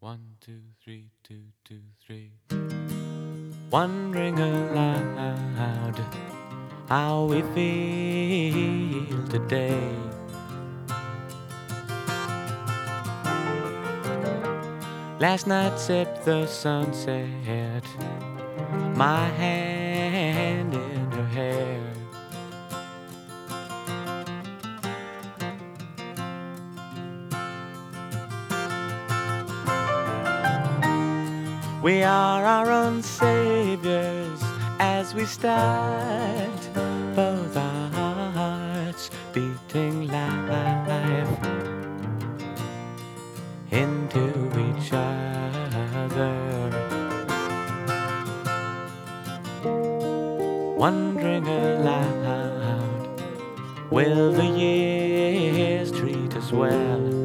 1, 2, 3, 2, 2, 3. Wondering aloud how we feel today. Last night sipped the sunset, my hand in her hair. We are our own saviors as we start, both our hearts beating life into each other. Wondering aloud, will the years treat us well?